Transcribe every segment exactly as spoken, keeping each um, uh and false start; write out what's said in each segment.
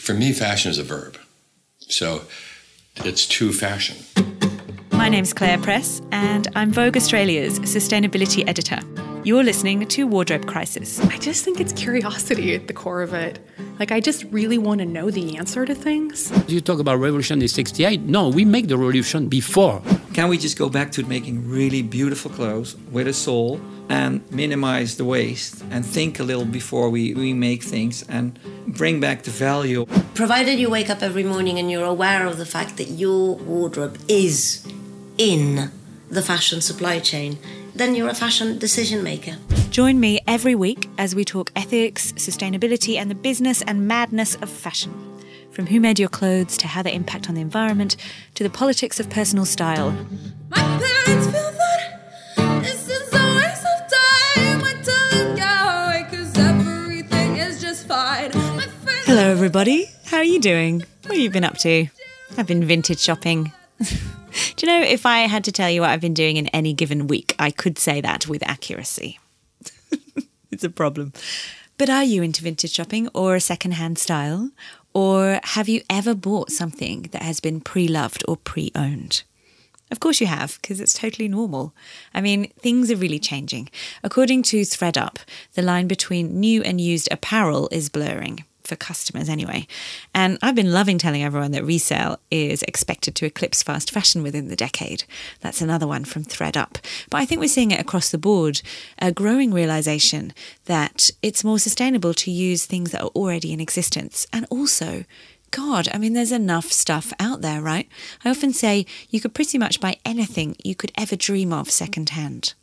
for me, fashion is a verb. So it's to fashion. My name's Claire Press, and I'm Vogue Australia's sustainability editor. You're listening to Wardrobe Crisis. I just think it's curiosity at the core of it. Like, I just really want to know the answer to things. You talk about revolution in sixty-eight. No, we make the revolution before. Can we just go back to making really beautiful clothes with a soul and minimize the waste and think a little before we, we make things and bring back the value? Provided you wake up every morning and you're aware of the fact that your wardrobe is in the fashion supply chain, then you're a fashion decision maker. Join me every week as we talk ethics, sustainability, and the business and madness of fashion. From who made your clothes to how they impact on the environment to the politics of personal style. My parents feel that this is a waste of time. I tell them go away 'cause everything is just fine. My friends Hello everybody, how are you doing? What have you been up to? I've been vintage shopping. Do you know, if I had to tell you what I've been doing in any given week, I could say that with accuracy. It's a problem. But are you into vintage shopping or a second-hand style? Or have you ever bought something that has been pre-loved or pre-owned? Of course you have, because it's totally normal. I mean, things are really changing. According to ThredUp, the line between new and used apparel is blurring. For customers anyway. And I've been loving telling everyone that resale is expected to eclipse fast fashion within the decade. That's another one from ThredUp. But I think we're seeing it across the board, a growing realisation that it's more sustainable to use things that are already in existence. And also, God, I mean, there's enough stuff out there, right? I often say you could pretty much buy anything you could ever dream of secondhand.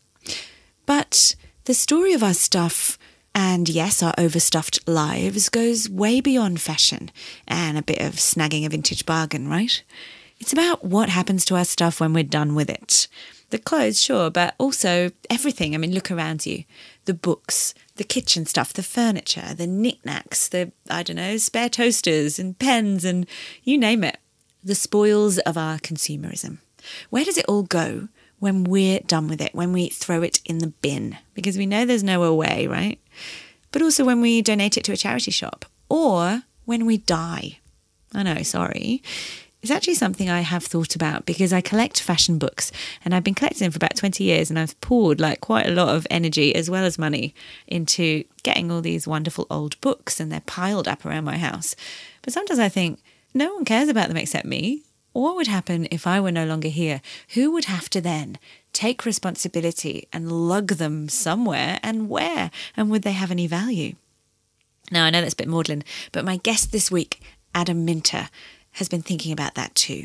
But the story of our stuff, and yes, our overstuffed lives, goes way beyond fashion and a bit of snagging a vintage bargain, right? It's about what happens to our stuff when we're done with it. The clothes, sure, but also everything. I mean, look around you. The books, the kitchen stuff, the furniture, the knickknacks, the, I don't know, spare toasters and pens and you name it. The spoils of our consumerism. Where does it all go when we're done with it, when we throw it in the bin? Because we know there's nowhere away, right? But also when we donate it to a charity shop or when we die. I know, sorry. It's actually something I have thought about because I collect fashion books and I've been collecting them for about twenty years and I've poured like quite a lot of energy as well as money into getting all these wonderful old books and they're piled up around my house. But sometimes I think no one cares about them except me. What would happen if I were no longer here? Who would have to then take responsibility and lug them somewhere and where? And would they have any value? Now, I know that's a bit maudlin, but my guest this week, Adam Minter, has been thinking about that too.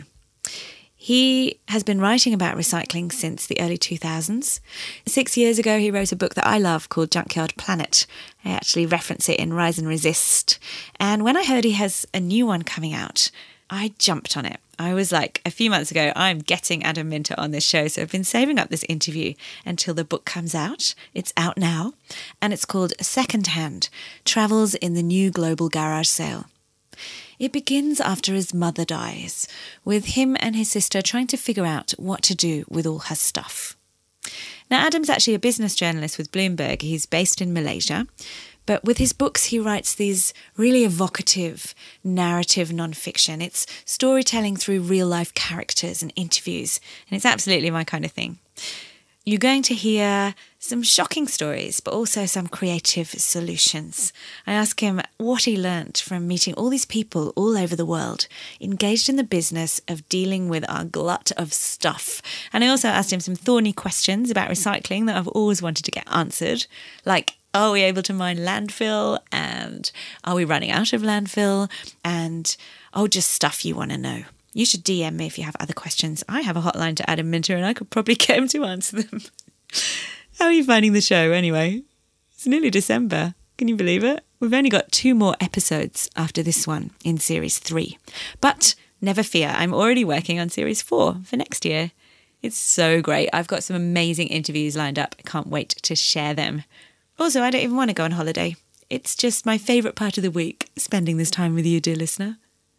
He has been writing about recycling since the early two thousands. Six years ago, he wrote a book that I love called Junkyard Planet. I actually reference it in Rise and Resist. And when I heard he has a new one coming out, I jumped on it. I was like, a few months ago, I'm getting Adam Minter on this show. So I've been saving up this interview until the book comes out. It's out now. And it's called Secondhand, Travels in the New Global Garage Sale. It begins after his mother dies, with him and his sister trying to figure out what to do with all her stuff. Now, Adam's actually a business journalist with Bloomberg. He's based in Malaysia. But with his books, he writes these really evocative narrative non-fiction. It's storytelling through real-life characters and interviews, and it's absolutely my kind of thing. You're going to hear some shocking stories, but also some creative solutions. I ask him what he learnt from meeting all these people all over the world, engaged in the business of dealing with our glut of stuff. And I also asked him some thorny questions about recycling that I've always wanted to get answered, like, are we able to mine landfill? And are we running out of landfill? And, oh, just stuff you want to know. You should D M me if you have other questions. I have a hotline to Adam Minter and I could probably get him to answer them. How are you finding the show anyway? It's nearly December. Can you believe it? We've only got two more episodes after this one in series three. But never fear, I'm already working on series four for next year. It's so great. I've got some amazing interviews lined up. I can't wait to share them. Also, I don't even want to go on holiday. It's just my favourite part of the week, spending this time with you, dear listener.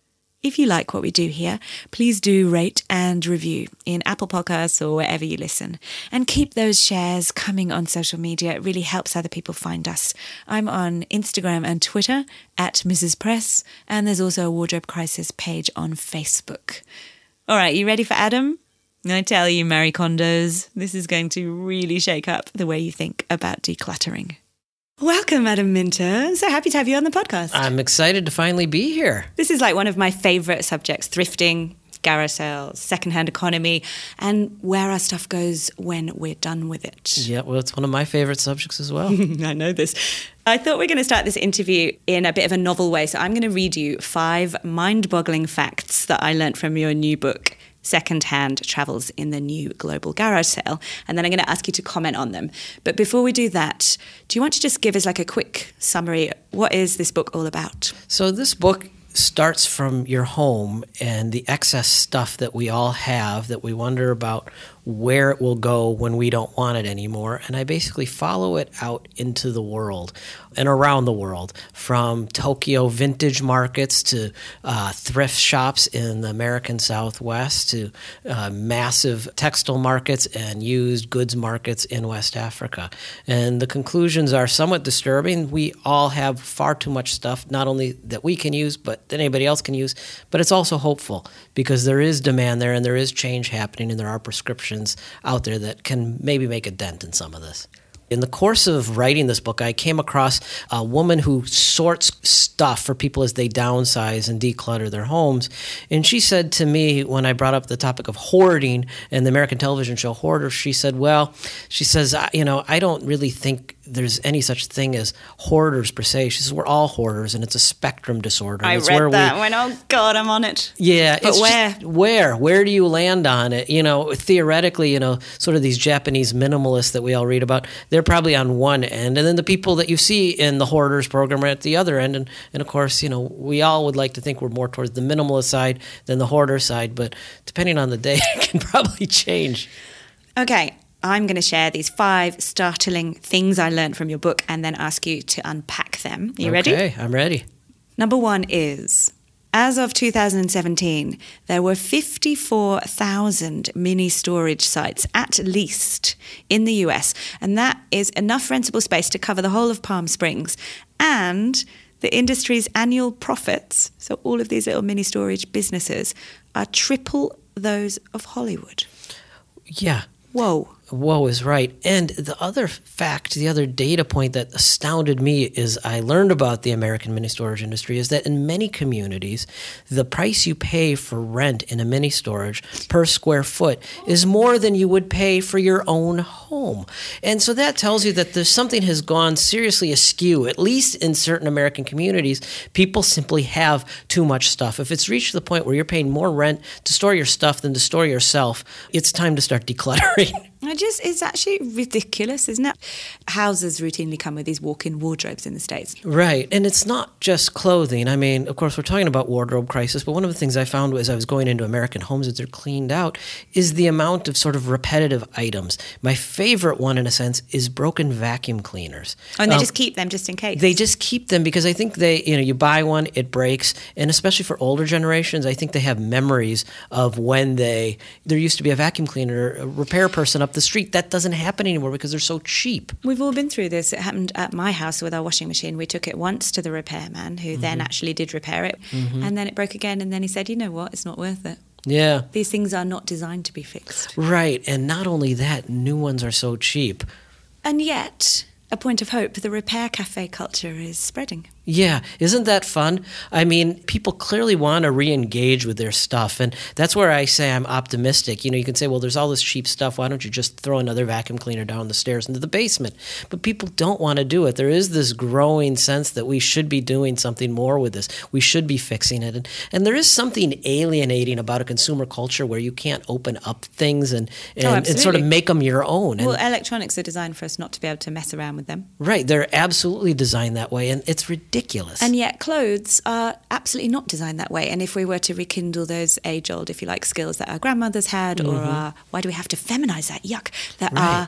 if you like what we do here, please do rate and review in Apple Podcasts or wherever you listen. And keep those shares coming on social media. It really helps other people find us. I'm on Instagram and Twitter at Missus Press, and there's also a Wardrobe Crisis page on Facebook. All right, you ready for Adam? I tell you, Marie Kondos, this is going to really shake up the way you think about decluttering. Welcome, Adam Minter. So happy to have you on the podcast. I'm excited to finally be here. This is like one of my favourite subjects, thrifting, garage sales, secondhand economy, and where our stuff goes when we're done with it. Yeah, well, it's one of my favourite subjects as well. I know this. I thought we are going to start this interview in a bit of a novel way, so I'm going to read you five mind-boggling facts that I learnt from your new book, Secondhand Travels in the New Global Garage Sale, and then I'm going to ask you to comment on them. But before we do that, do you want to just give us like a quick summary? What is this book all about? So this book starts from your home and the excess stuff that we all have that we wonder about where it will go when we don't want it anymore. And I basically follow it out into the world and around the world, from Tokyo vintage markets to uh, thrift shops in the American Southwest to uh, massive textile markets and used goods markets in West Africa. And the conclusions are somewhat disturbing. We all have far too much stuff, not only that we can use, but that anybody else can use. But it's also hopeful because there is demand there and there is change happening and there are prescriptions out there that can maybe make a dent in some of this. In the course of writing this book, I came across a woman who sorts stuff for people as they downsize and declutter their homes. And she said to me, when I brought up the topic of hoarding and the American television show Hoarders, she said, well, she says, you know, I don't really think there's any such thing as hoarders per se. She says, we're all hoarders, and it's a spectrum disorder. I it's read where that we, when, oh God, I'm on it. Yeah. But it's where? Just, where? Where do you land on it? You know, theoretically, you know, sort of these Japanese minimalists that we all read about, they're probably on one end. And then the people that you see in the hoarders program are at the other end. And, and of course, you know, we all would like to think we're more towards the minimalist side than the hoarder side. But depending on the day, it can probably change. Okay. I'm going to share these five startling things I learned from your book and then ask you to unpack them. Are you ready? Okay, I'm ready. Number one is, as of two thousand seventeen, there were fifty-four thousand mini storage sites, at least, in the U S. And that is enough rentable space to cover the whole of Palm Springs. And the industry's annual profits, so all of these little mini storage businesses, are triple those of Hollywood. Yeah. Whoa. Whoa is right. And the other fact, the other data point that astounded me is I learned about the American mini storage industry is that in many communities, the price you pay for rent in a mini storage per square foot is more than you would pay for your own home. And so that tells you that there's something has gone seriously askew, at least in certain American communities. People simply have too much stuff. If it's reached the point where you're paying more rent to store your stuff than to store yourself, it's time to start decluttering. I just, it's actually ridiculous, isn't it? Houses routinely come with these walk-in wardrobes in the States. Right. And it's not just clothing. I mean, of course, we're talking about wardrobe crisis, but one of the things I found as I was going into American homes as they're cleaned out is the amount of sort of repetitive items. My favorite one, in a sense, is broken vacuum cleaners. Oh, and they um, just keep them just in case. They just keep them because I think they, you know, you buy one, it breaks. And especially for older generations, I think they have memories of when they, there used to be a vacuum cleaner, a repair person up the street. That doesn't happen anymore because they're so cheap. We've all been through this. It happened at my house with our washing machine. We took it once to the repairman who mm-hmm. then actually did repair it. Mm-hmm. And then it broke again. And then he said, you know what, it's not worth it. Yeah. These things are not designed to be fixed. Right. And not only that, new ones are so cheap. And yet, a point of hope, the repair cafe culture is spreading. Yeah, isn't that fun? I mean, people clearly want to re-engage with their stuff, and that's where I say I'm optimistic. You know, you can say, well, there's all this cheap stuff. Why don't you just throw another vacuum cleaner down the stairs into the basement? But people don't want to do it. There is this growing sense that we should be doing something more with this. We should be fixing it. And, and there is something alienating about a consumer culture where you can't open up things and, and, oh, and sort of make them your own. And, well, electronics are designed for us not to be able to mess around with them. Right. They're absolutely designed that way, and it's ridiculous. Ridiculous. And yet clothes are absolutely not designed that way. And if we were to rekindle those age-old, if you like, skills that our grandmothers had, mm-hmm. or our, why do we have to feminize that? Yuck. That right. our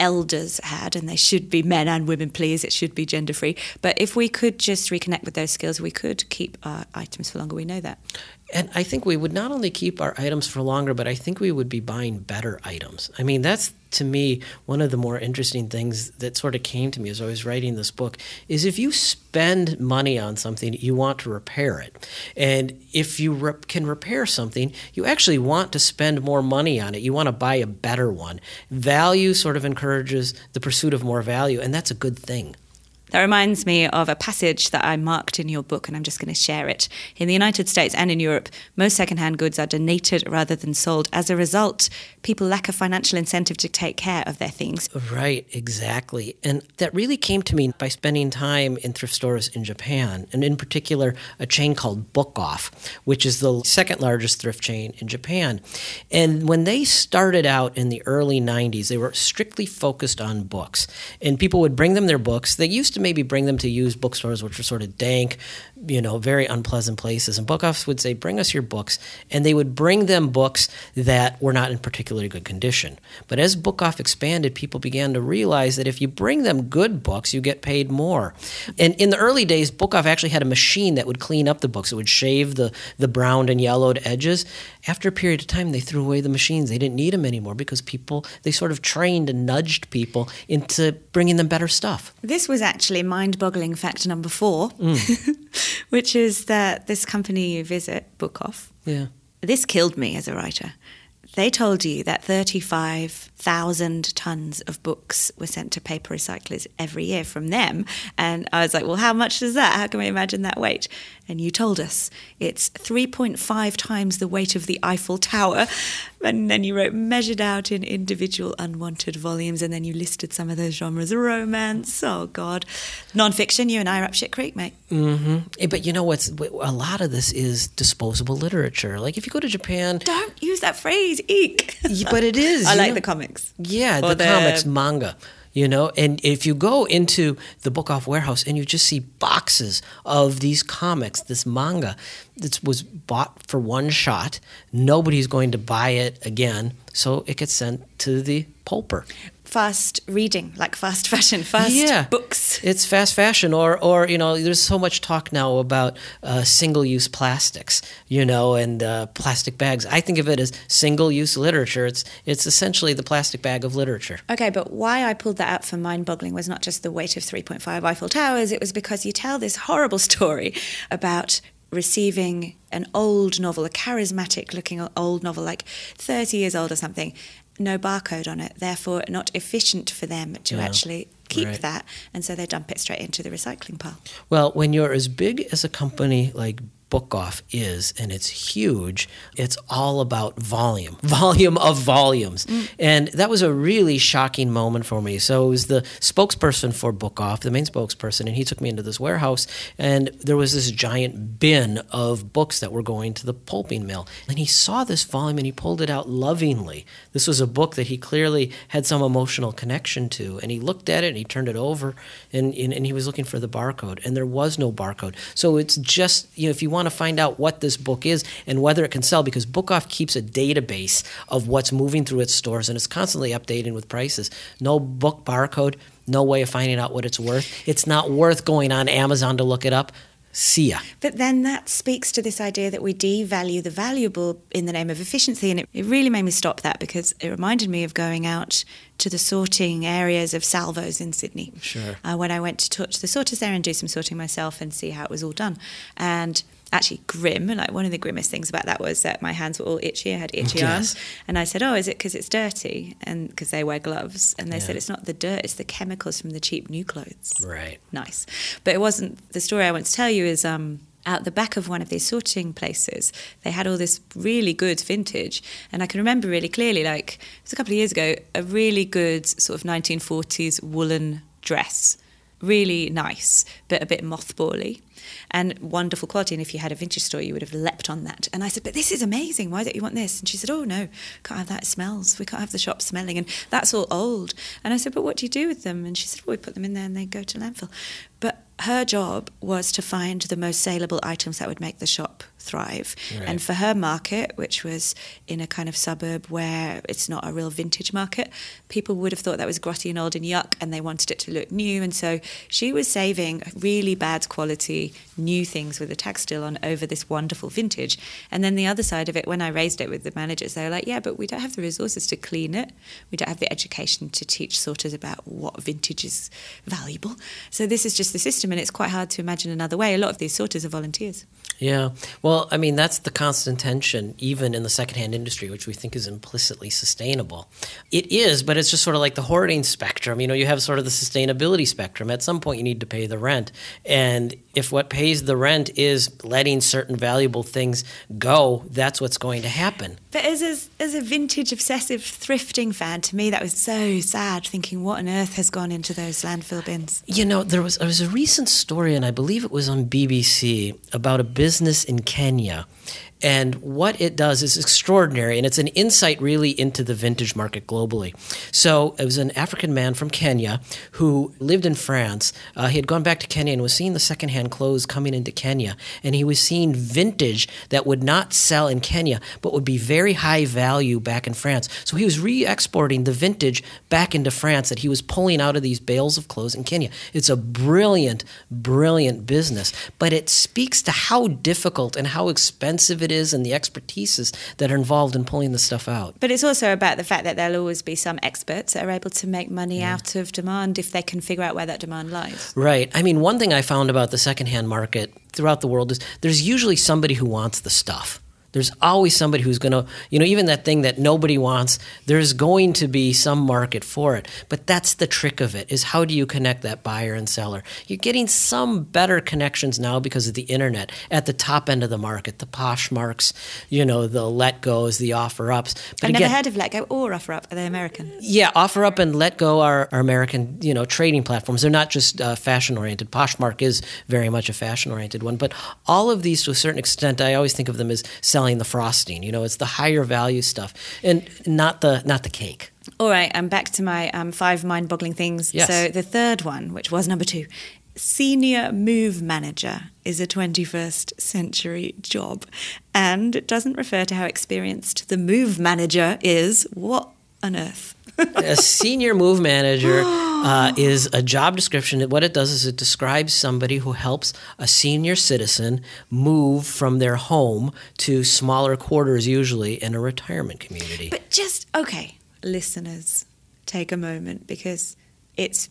elders had, and they should be men and women, please. It should be gender free. But if we could just reconnect with those skills, we could keep our items for longer. We know that. And I think we would not only keep our items for longer, but I think we would be buying better items. I mean, that's, to me, one of the more interesting things that sort of came to me as I was writing this book, is if you spend money on something, you want to repair it. And if you rep- can repair something, you actually want to spend more money on it. You want to buy a better one. Value sort of encourages the pursuit of more value, and that's a good thing. That reminds me of a passage that I marked in your book, and I'm just going to share it. In the United States and in Europe, most secondhand goods are donated rather than sold. As a result, people lack a financial incentive to take care of their things. Right, exactly. And that really came to me by spending time in thrift stores in Japan, and in particular, a chain called Book Off, which is the second largest thrift chain in Japan. And when they started out in the early nineties, they were strictly focused on books. And people would bring them their books. They used to maybe bring them to used bookstores, which were sort of dank, you know, very unpleasant places. And Book Offs would say, bring us your books. And they would bring them books that were not in particularly good condition. But as Book Off expanded, people began to realize that if you bring them good books, you get paid more. And in the early days, Book Off actually had a machine that would clean up the books. It would shave the, the browned and yellowed edges. After a period of time, they threw away the machines. They didn't need them anymore because people, they sort of trained and nudged people into bringing them better stuff. This was actually mind-boggling fact number four, mm. which is that this company you visit, Book Off, yeah. this killed me as a writer. They told you that thirty-five thousand tons of books were sent to paper recyclers every year from them. And I was like, well, how much is that? How can we imagine that weight? And you told us it's three point five times the weight of the Eiffel Tower. And then you wrote measured out in individual unwanted volumes. And then you listed some of those genres. Romance, oh God. Non-fiction, you and I are up shit creek, mate. Mm-hmm. But you know what's, a lot of this is disposable literature. Like if you go to Japan... Don't use that phrase, eek. But it is. I like know? the comics. Yeah, Or the, the comics, manga. You know, and if you go into the Book Off warehouse and you just see boxes of these comics, this manga that was bought for one shot, nobody's going to buy it again, so it gets sent to the pulper. Fast reading, like fast fashion, fast yeah. books. It's fast fashion, or, or you know, there's so much talk now about uh, single-use plastics, you know, and uh, plastic bags. I think of it as single-use literature. It's it's essentially the plastic bag of literature. Okay, but why I pulled that out for mind-boggling was not just the weight of three point five Eiffel Towers. It was because you tell this horrible story about receiving an old novel, a charismatic-looking old novel, like thirty years old or something, no barcode on it, therefore not efficient for them to Yeah, actually keep right. that, and so they dump it straight into the recycling pile. Well, when you're as big as a company like Book Off is, and it's huge, it's all about volume, volume of volumes. Mm. And that was a really shocking moment for me. So it was the spokesperson for Book Off, the main spokesperson, and he took me into this warehouse, and there was this giant bin of books that were going to the pulping mill. And he saw this volume, and he pulled it out lovingly. This was a book that he clearly had some emotional connection to, and he looked at it, and he turned it over, and, and, and he was looking for the barcode, and there was no barcode. So it's just, you know, if you want to find out what this book is and whether it can sell, because Book Off keeps a database of what's moving through its stores, and it's constantly updating with prices. No book barcode, no way of finding out what it's worth. It's not worth going on Amazon to look it up. See ya. But then that speaks to this idea that we devalue the valuable in the name of efficiency, and it, it really made me stop that, because it reminded me of going out to the sorting areas of Salvos in Sydney. Sure. Uh, when I went to touch the sorters there and do some sorting myself and see how it was all done. And actually grim, like one of the grimmest things about that was that my hands were all itchy. I had itchy Yes. arms. And I said, oh, is it because it's dirty? And because they wear gloves. And they Yeah. said, it's not the dirt, it's the chemicals from the cheap new clothes. Right. Nice. But it wasn't, the story I want to tell you is um, out the back of one of these sorting places, they had all this really good vintage. And I can remember really clearly, like, it was a couple of years ago, a really good sort of nineteen forties woolen dress. Really nice, but a bit mothbally. And wonderful quality. And if you had a vintage store, you would have leapt on that. And I said, but this is amazing. Why don't you want this? And she said, oh, no, can't have that. It smells. We can't have the shop smelling. And that's all old. And I said, but what do you do with them? And she said, well, we put them in there and they go to landfill. But her job was to find the most saleable items that would make the shop thrive. Right. And for her market, which was in a kind of suburb where it's not a real vintage market, people would have thought that was grotty and old and yuck, and they wanted it to look new. And so she was saving really bad quality new things with a tax still on over this wonderful vintage. And then the other side of it, when I raised it with the managers, they were like, yeah, but we don't have the resources to clean it. We don't have the education to teach sorters about what vintage is valuable. So this is just the system, and it's quite hard to imagine another way. A lot of these sorters are volunteers. Yeah. Well, I mean, that's the constant tension, even in the secondhand industry, which we think is implicitly sustainable. It is, but it's just sort of like the hoarding spectrum. You know, you have sort of the sustainability spectrum. At some point, you need to pay the rent. And if what pays the rent is letting certain valuable things go, that's what's going to happen. But as a, as a vintage obsessive thrifting fan, to me, that was so sad, thinking what on earth has gone into those landfill bins. You know, there was, there was a recent story, and I believe it was on B B C, about a business in Kenya. And what it does is extraordinary, and it's an insight really into the vintage market globally. So it was an African man from Kenya who lived in France. Uh, he had gone back to Kenya and was seeing the secondhand clothes coming into Kenya, and he was seeing vintage that would not sell in Kenya but would be very high value back in France. So he was re-exporting the vintage back into France that he was pulling out of these bales of clothes in Kenya. It's a brilliant, brilliant business, but it speaks to how difficult and how expensive it is and the expertises that are involved in pulling the stuff out. But it's also about the fact that there'll always be some experts that are able to make money yeah. out of demand if they can figure out where that demand lies. Right. I mean, one thing I found about the secondhand market throughout the world is there's usually somebody who wants the stuff. There's always somebody who's going to, you know, even that thing that nobody wants, there's going to be some market for it. But that's the trick of it, is how do you connect that buyer and seller? You're getting some better connections now because of the internet at the top end of the market, the Poshmarks, you know, the Letgos, the OfferUps. But I've again, never heard of Letgo or OfferUp. Are they American? Yeah, OfferUp and Letgo are, are American, you know, trading platforms. They're not just uh, fashion-oriented. Poshmark is very much a fashion-oriented one. But all of these, to a certain extent, I always think of them as selling the frosting. You know, it's the higher value stuff, and not the not the cake. All right, I'm back to my um, five mind-boggling things. Yes. So the third one, which was number two, senior move manager is a twenty-first century job, and it doesn't refer to how experienced the move manager is. What on earth? A senior move manager uh, is a job description. What it does is it describes somebody who helps a senior citizen move from their home to smaller quarters, usually in a retirement community. But just, okay, listeners, take a moment, because it's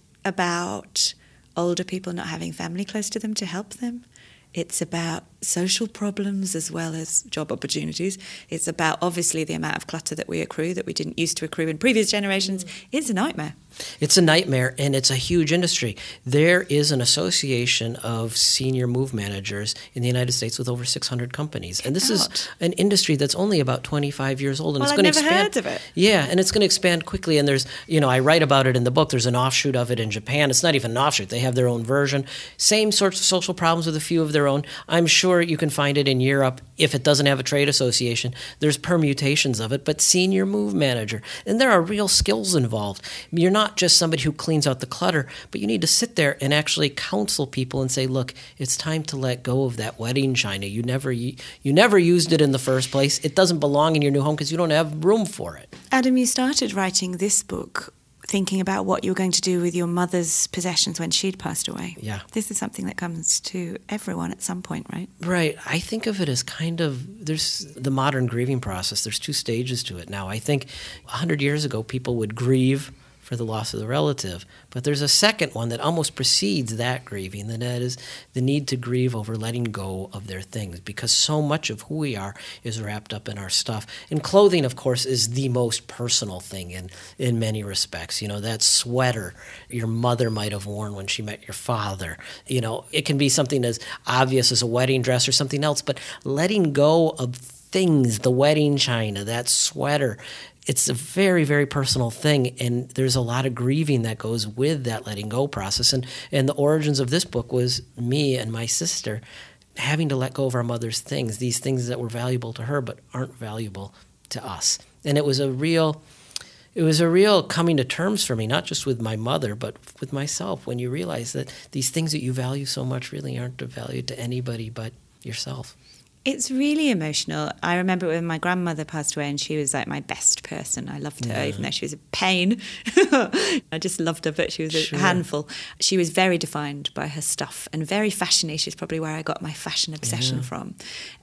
about older people not having family close to them to help them. It's about social problems as well as job opportunities. It's about, obviously, the amount of clutter that we accrue that we didn't used to accrue in previous generations. It's a nightmare. It's a nightmare, and it's a huge industry. There is an association of senior move managers in the United States with over six hundred companies. And this is an industry that's only about twenty-five years old. And Well, it's I've going to never expand. heard of it. Yeah, and it's going to expand quickly. And there's, you know, I write about it in the book. There's an offshoot of it in Japan. It's not even an offshoot. They have their own version. Same sorts of social problems with a few of their own. I'm sure you can find it in Europe. If it doesn't have a trade association, there's permutations of it. But senior move manager, and there are real skills involved. You're not just somebody who cleans out the clutter, but you need to sit there and actually counsel people and say, look, it's time to let go of that wedding china. You never you never used it in the first place. It doesn't belong in your new home because you don't have room for it. Adam, you started writing this book thinking about what you were going to do with your mother's possessions when she'd passed away. Yeah. This is something that comes to everyone at some point, right? Right. I think of it as kind of, there's the modern grieving process. There's two stages to it now. I think one hundred years ago, people would grieve for the loss of the relative. But there's a second one that almost precedes that grieving, and that is the need to grieve over letting go of their things, because so much of who we are is wrapped up in our stuff. And clothing, of course, is the most personal thing in, in many respects. You know, that sweater your mother might have worn when she met your father. You know, it can be something as obvious as a wedding dress or something else, but letting go of things, the wedding china, that sweater, it's a very, very personal thing, and there's a lot of grieving that goes with that letting go process. And, and the origins of this book was me and my sister having to let go of our mother's things, these things that were valuable to her but aren't valuable to us. And it was a real, it was a real coming to terms for me, not just with my mother, but with myself, when you realize that these things that you value so much really aren't of value to anybody but yourself. It's really emotional. I remember when my grandmother passed away and she was like my best person. I loved her, yeah. even though she was a pain. I just loved her, but she was a sure. handful. She was very defined by her stuff and very fashionista is probably where I got my fashion obsession yeah. from.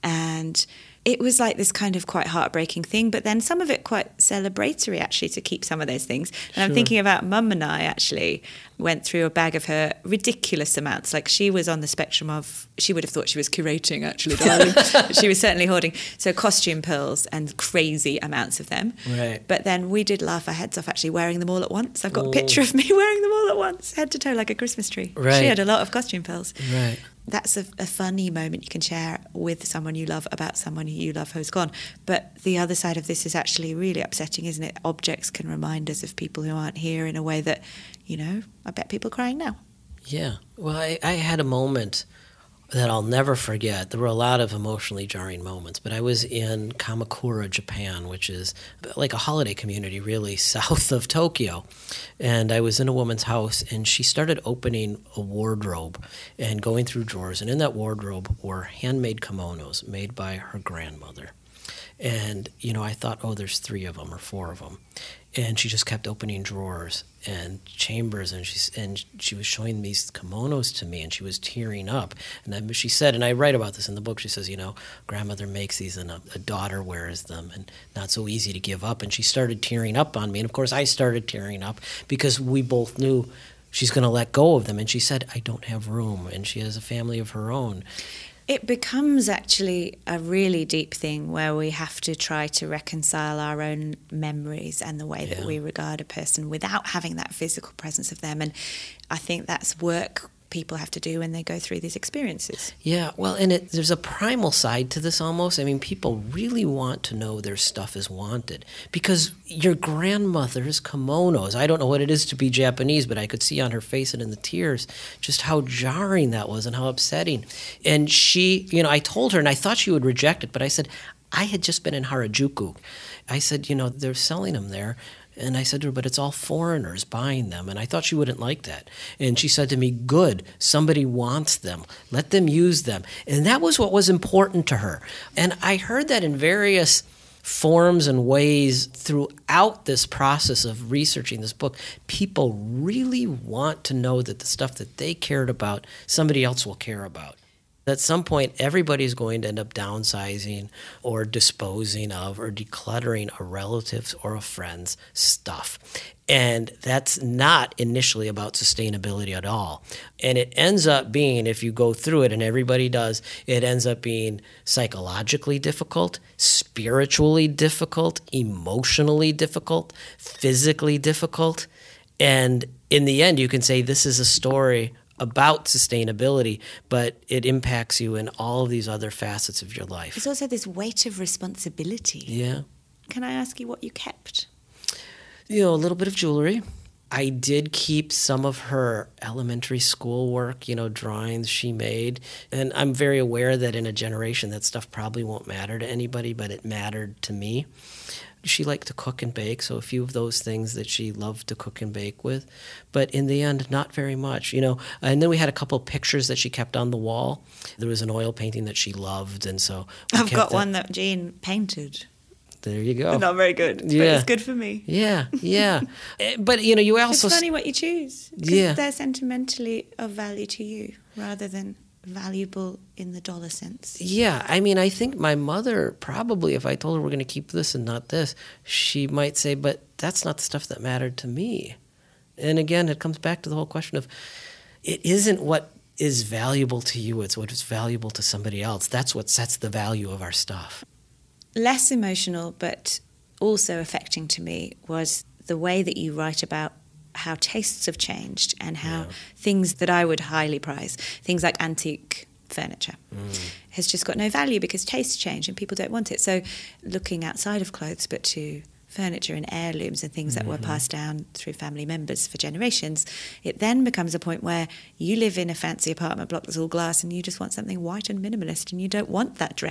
And it was like this kind of quite heartbreaking thing, but then some of it quite celebratory, actually, to keep some of those things. And sure. I'm thinking about Mum and I actually went through a bag of her ridiculous amounts. Like she was on the spectrum of, she would have thought she was curating, actually, darling. But she was certainly hoarding. So costume pearls and crazy amounts of them. Right. But then we did laugh our heads off actually wearing them all at once. I've got oh. a picture of me wearing them all at once, head to toe like a Christmas tree. Right. She had a lot of costume pearls. Right. That's a, a funny moment you can share with someone you love about someone who you love who's gone. But the other side of this is actually really upsetting, isn't it? Objects can remind us of people who aren't here in a way that, you know, I bet people are crying now. Yeah. Well, I, I had a moment that I'll never forget. There were a lot of emotionally jarring moments, but I was in Kamakura, Japan, which is like a holiday community really south of Tokyo. And I was in a woman's house, and she started opening a wardrobe and going through drawers. And in that wardrobe were handmade kimonos made by her grandmother. And, you know, I thought, oh, there's three of them or four of them. And she just kept opening drawers and chambers, and she and she was showing these kimonos to me, and she was tearing up. And I, she said, and I write about this in the book, she says, you know, grandmother makes these, and a, a daughter wears them, and not so easy to give up. And she started tearing up on me, and of course I started tearing up because we both knew she's going to let go of them. And she said, I don't have room, and she has a family of her own. It becomes actually a really deep thing where we have to try to reconcile our own memories and the way that yeah. we regard a person without having that physical presence of them. And I think that's work people have to do when they go through these experiences. Yeah, well, and it, there's a primal side to this almost. I mean, people really want to know their stuff is wanted because your grandmother's kimonos, I don't know what it is to be Japanese, but I could see on her face and in the tears just how jarring that was and how upsetting. And she, you know, I told her, and I thought she would reject it, but I said, I had just been in Harajuku. I said, you know, they're selling them there. And I said to her, but it's all foreigners buying them. And I thought she wouldn't like that. And she said to me, good, somebody wants them. Let them use them. And that was what was important to her. And I heard that in various forms and ways throughout this process of researching this book. People really want to know that the stuff that they cared about, somebody else will care about. At some point, everybody's going to end up downsizing or disposing of or decluttering a relative's or a friend's stuff. And that's not initially about sustainability at all. And it ends up being, if you go through it, and everybody does, it ends up being psychologically difficult, spiritually difficult, emotionally difficult, physically difficult. And in the end, you can say this is a story about sustainability, but it impacts you in all of these other facets of your life. There's also this weight of responsibility. Yeah. Can I ask you what you kept? You know, a little bit of jewelry. I did keep some of her elementary school work, you know, drawings she made. And I'm very aware that in a generation that stuff probably won't matter to anybody, but it mattered to me. She liked to cook and bake, so a few of those things that she loved to cook and bake with. But in the end, not very much, you know. And then we had a couple of pictures that she kept on the wall. There was an oil painting that she loved, and so I've got that. One that Jean painted. There you go. Not very good, yeah. But it's good for me. Yeah, yeah. But, you know, you also... It's funny what you choose, because yeah. they're sentimentally of value to you rather than valuable in the dollar sense. Yeah, I mean, I think my mother probably, if I told her we're going to keep this and not this, she might say, but that's not the stuff that mattered to me. And again, it comes back to the whole question of it isn't what is valuable to you, it's what is valuable to somebody else. That's what sets the value of our stuff. Less emotional, but also affecting to me was the way that you write about how tastes have changed and how yeah. things that I would highly prize, things like antique furniture, mm. has just got no value because tastes change and people don't want it. So looking outside of clothes, but to furniture and heirlooms and things mm-hmm. that were passed down through family members for generations, it then becomes a point where you live in a fancy apartment block that's all glass and you just want something white and minimalist and you don't want that dresser.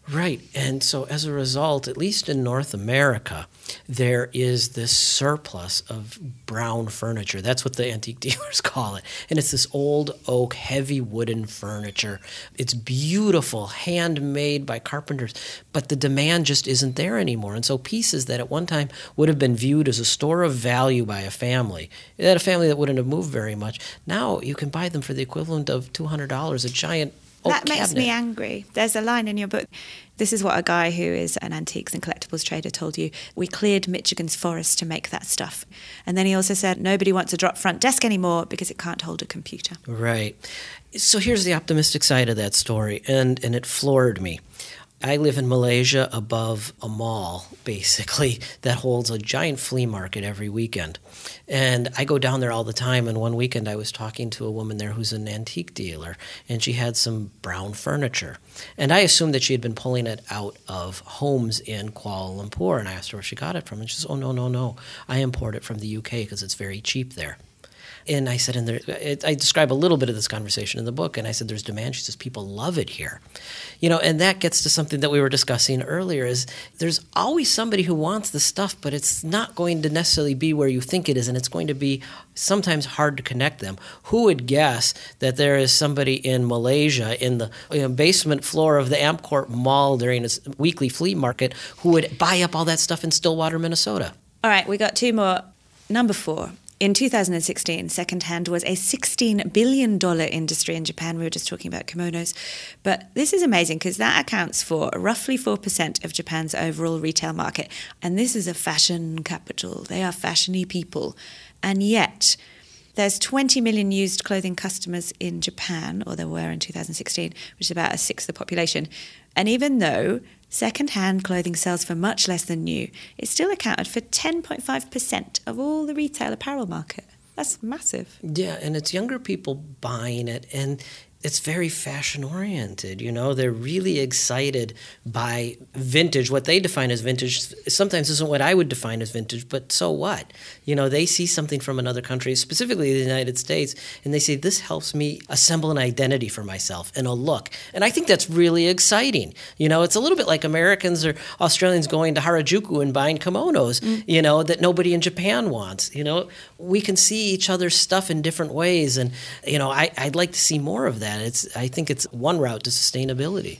Right. And so as a result, at least in North America, there is this surplus of brown furniture. That's what the antique dealers call it. And it's this old oak, heavy wooden furniture. It's beautiful, handmade by carpenters, but the demand just isn't there anymore. And so pieces that at one time would have been viewed as a store of value by a family, that a family that wouldn't have moved very much, now you can buy them for the equivalent of two hundred dollars, a giant oak That makes cabinet. me angry. There's a line in your book. This is what a guy who is an antiques and collectibles trader told you. We cleared Michigan's forest to make that stuff. And then he also said, nobody wants a drop front desk anymore because it can't hold a computer. Right. So here's the optimistic side of that story, and, and it floored me. I live in Malaysia above a mall, basically, that holds a giant flea market every weekend. And I go down there all the time, and one weekend I was talking to a woman there who's an antique dealer, and she had some brown furniture. And I assumed that she had been pulling it out of homes in Kuala Lumpur, and I asked her where she got it from, and she says, oh, no, no, no, I import it from the U K because it's very cheap there. And I said, and there, I describe a little bit of this conversation in the book, and I said, there's demand. She says, people love it here. You know, and that gets to something that we were discussing earlier, is there's always somebody who wants the stuff, but it's not going to necessarily be where you think it is, and it's going to be sometimes hard to connect them. Who would guess that there is somebody in Malaysia in the you know, basement floor of the Ampcourt Mall during a weekly flea market who would buy up all that stuff in Stillwater, Minnesota? All right, we got two more. Number four. In two thousand sixteen, secondhand was a sixteen billion dollars industry in Japan. We were just talking about kimonos. But this is amazing because that accounts for roughly four percent of Japan's overall retail market. And this is a fashion capital. They are fashiony people. And yet, there's twenty million used clothing customers in Japan, or there were in two thousand sixteen, which is about a sixth of the population. And even though second-hand clothing sells for much less than new, it still accounted for ten point five percent of all the retail apparel market. That's massive. Yeah, and it's younger people buying it, and it's very fashion-oriented, you know? They're really excited by vintage. What they define as vintage sometimes isn't what I would define as vintage, but so what? You know, they see something from another country, specifically the United States, and they say, this helps me assemble an identity for myself and a look. And I think that's really exciting. You know, it's a little bit like Americans or Australians going to Harajuku and buying kimonos, mm. you know, that nobody in Japan wants. You know, we can see each other's stuff in different ways, and, you know, I, I'd like to see more of that. It's, I think it's one route to sustainability.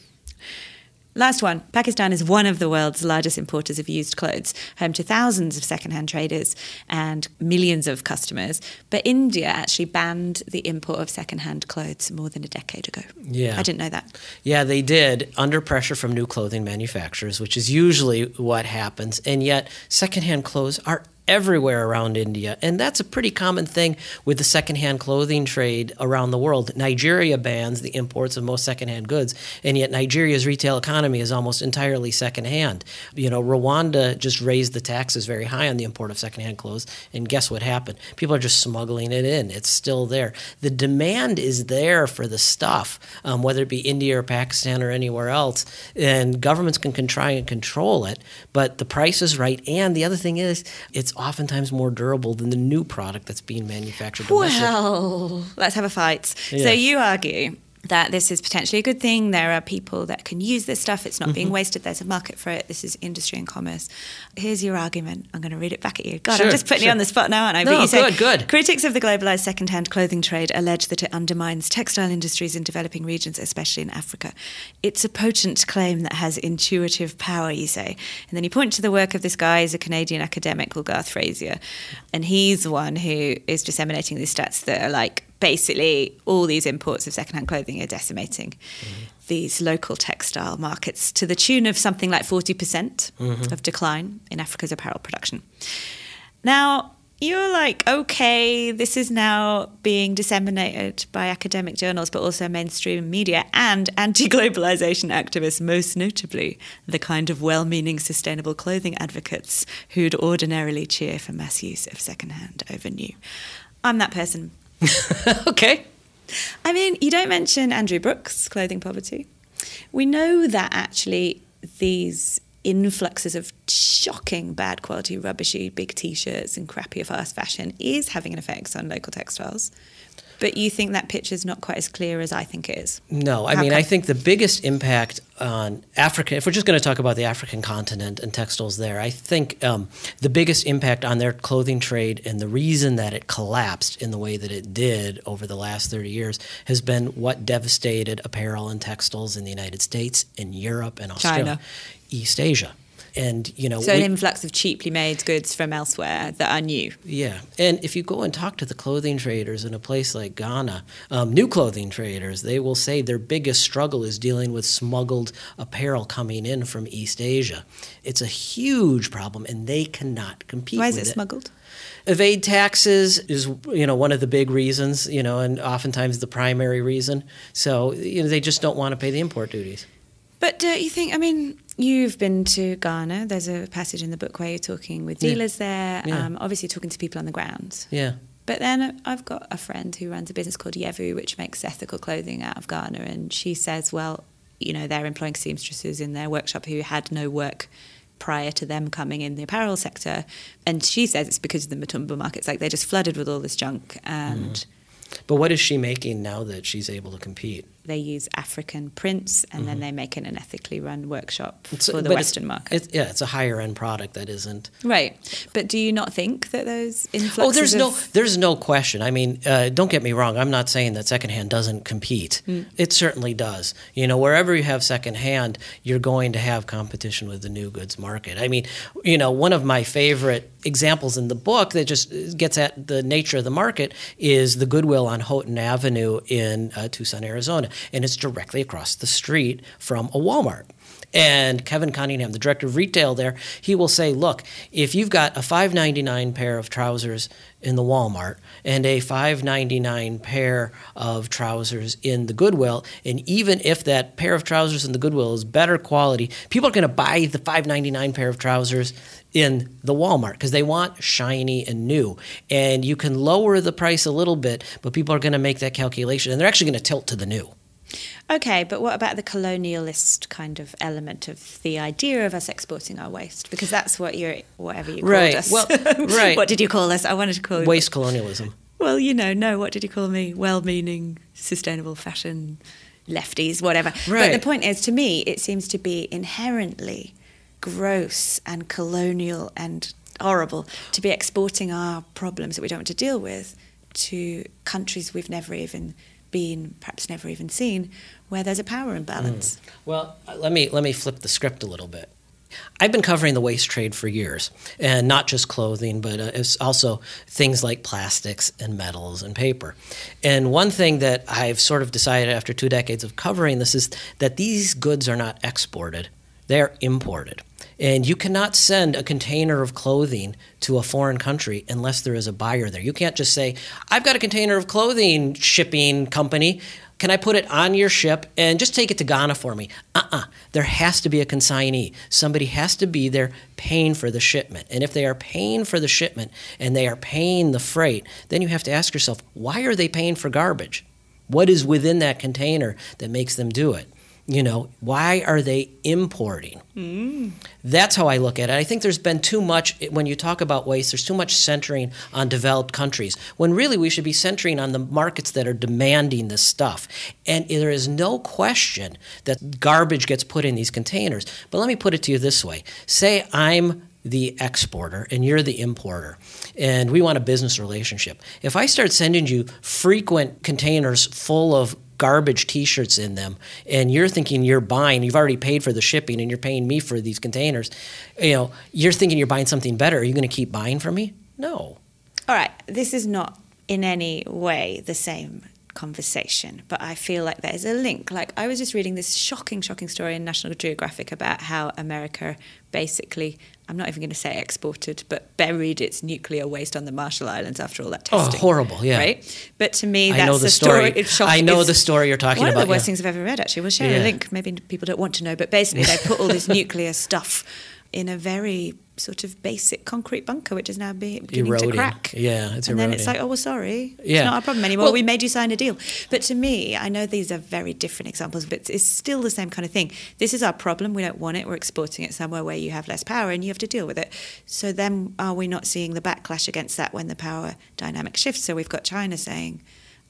Last one. Pakistan is one of the world's largest importers of used clothes, home to thousands of second-hand traders and millions of customers. But India actually banned the import of second-hand clothes more than a decade ago. Yeah. I didn't know that. Yeah, they did, under pressure from new clothing manufacturers, which is usually what happens. And yet, second-hand clothes are everywhere around India. And that's a pretty common thing with the secondhand clothing trade around the world. Nigeria bans the imports of most secondhand goods, and yet Nigeria's retail economy is almost entirely secondhand. You know, Rwanda just raised the taxes very high on the import of secondhand clothes, and guess what happened? People are just smuggling it in. It's still there. The demand is there for the stuff, um, whether it be India or Pakistan or anywhere else, and governments can, can try and control it, but the price is right. And the other thing is, it's oftentimes more durable than the new product that's being manufactured domestically. Well, let's have a fight. Yeah. So you argue that this is potentially a good thing. There are people that can use this stuff. It's not mm-hmm. being wasted. There's a market for it. This is industry and commerce. Here's your argument. I'm going to read it back at you. God, sure, I'm just putting sure. you on the spot now, aren't I? No, but you say, good, good. Critics of the globalized second-hand clothing trade allege that it undermines textile industries in developing regions, especially in Africa. It's a potent claim that has intuitive power, you say. And then you point to the work of this guy, he's a Canadian academic called Garth Frazier. And he's the one who is disseminating these stats that are like, basically, all these imports of secondhand clothing are decimating mm-hmm. these local textile markets to the tune of something like forty percent mm-hmm. of decline in Africa's apparel production. Now, you're like, okay, this is now being disseminated by academic journals, but also mainstream media and anti-globalization activists, most notably the kind of well-meaning sustainable clothing advocates who'd ordinarily cheer for mass use of secondhand over new. I'm that person. Okay. I mean, you don't mention Andrew Brooks' Clothing Poverty. We know that actually these influxes of shocking bad quality, rubbishy, big T-shirts and crappier fast fashion is having an effect on local textiles. But you think that picture's not quite as clear as I think it is? No, I How mean, come? I think the biggest impact on Africa, if we're just going to talk about the African continent and textiles there, I think um, the biggest impact on their clothing trade and the reason that it collapsed in the way that it did over the last thirty years has been what devastated apparel and textiles in the United States, in Europe, and Australia, China. East Asia. And, you know, So we- an influx of cheaply made goods from elsewhere that are new. Yeah, and if you go and talk to the clothing traders in a place like Ghana, um, new clothing traders, they will say their biggest struggle is dealing with smuggled apparel coming in from East Asia. It's a huge problem, and they cannot compete Why is with it it. smuggled? Evade taxes is, you know, one of the big reasons, you know, and oftentimes the primary reason. So, you know, they just don't want to pay the import duties. But do you think, I mean, you've been to Ghana. There's a passage in the book where you're talking with Yeah. dealers there, Yeah. um, obviously talking to people on the ground. Yeah. But then I've got a friend who runs a business called Yevu, which makes ethical clothing out of Ghana. And she says, well, you know, they're employing seamstresses in their workshop who had no work prior to them coming in the apparel sector. And she says it's because of the Matumba markets. Like, they're just flooded with all this junk. And Mm-hmm. But what is she making now that she's able to compete? they use African prints, and then they make it an ethically run workshop It's- for the but Western it's, market. It's, yeah, it's a higher end product that isn't. Right. But do you not think that those influxes Oh, there's of... no, there's no question. I mean, uh, don't get me wrong. I'm not saying that secondhand doesn't compete. Mm. It certainly does. You know, wherever you have secondhand, you're going to have competition with the new goods market. I mean, you know, one of my favorite examples in the book that just gets at the nature of the market is the Goodwill on Houghton Avenue in uh, Tucson, Arizona, and it's directly across the street from a Walmart. And Kevin Cunningham, the director of retail there, he will say, look, if you've got a five ninety-nine pair of trousers in the Walmart and a five ninety-nine pair of trousers in the Goodwill, and even if that pair of trousers in the Goodwill is better quality, people are going to buy the five ninety-nine pair of trousers in the Walmart because they want shiny and new. And you can lower the price a little bit, but people are going to make that calculation, and they're actually going to tilt to the new. Okay, but what about the colonialist kind of element of the idea of us exporting our waste? Because that's what you're, whatever you called Right, us. well, right. What did you call us? I wanted to call you... Waste colonialism. Well, you know, no, what did you call me? Well-meaning, sustainable fashion, lefties, whatever. Right. But the point is, to me, it seems to be inherently gross and colonial and horrible to be exporting our problems that we don't want to deal with to countries we've never even been, perhaps never even seen, where there's a power imbalance. Mm. Well, uh, let me let me flip the script a little bit. I've been covering the waste trade for years, and not just clothing, but uh, it's also things like plastics and metals and paper. And one thing that I've sort of decided after two decades of covering this is that these goods are not exported, they're imported. And you cannot send a container of clothing to a foreign country unless there is a buyer there. You can't just say, I've got a container of clothing shipping company. Can I put it on your ship and just take it to Ghana for me? Uh-uh. There has to be a consignee. Somebody has to be there paying for the shipment. And if they are paying for the shipment and they are paying the freight, then you have to ask yourself, why are they paying for garbage? What is within that container that makes them do it? You know, why are they importing? Mm. That's how I look at it. I think there's been too much, when you talk about waste, there's too much centering on developed countries, when really we should be centering on the markets that are demanding this stuff. And there is no question that garbage gets put in these containers. But let me put it to you this way. Say I'm the exporter and you're the importer, and we want a business relationship. If I start sending you frequent containers full of garbage T-shirts in them, and you're thinking you're buying, you've already paid for the shipping, and you're paying me for these containers, you know, you're thinking you're buying something better. Are you going to keep buying from me? No. All right, this is not in any way the same conversation, but I feel like there is a link. Like, I was just reading this shocking, shocking story in National Geographic about how America basically, I'm not even going to say exported, but buried its nuclear waste on the Marshall Islands after all that testing. Oh, horrible, yeah. Right? But to me, I that's know the a story. story. It's shocking. I know It's the story you're talking one about. One of the worst yeah. things I've ever read, actually. We'll share Yeah. a link. Maybe people don't want to know, but basically they put all this nuclear stuff in a very sort of basic concrete bunker, which is now be, beginning Eroding. to crack. Yeah, it's and then it's eroding. like, oh, well, sorry, Yeah. it's not our problem anymore. Well- we made you sign a deal. But to me, I know these are very different examples, but it's, it's still the same kind of thing. This is our problem. We don't want it. We're exporting it somewhere where you have less power and you have to deal with it. So then are we not seeing the backlash against that when the power dynamic shifts? So we've got China saying,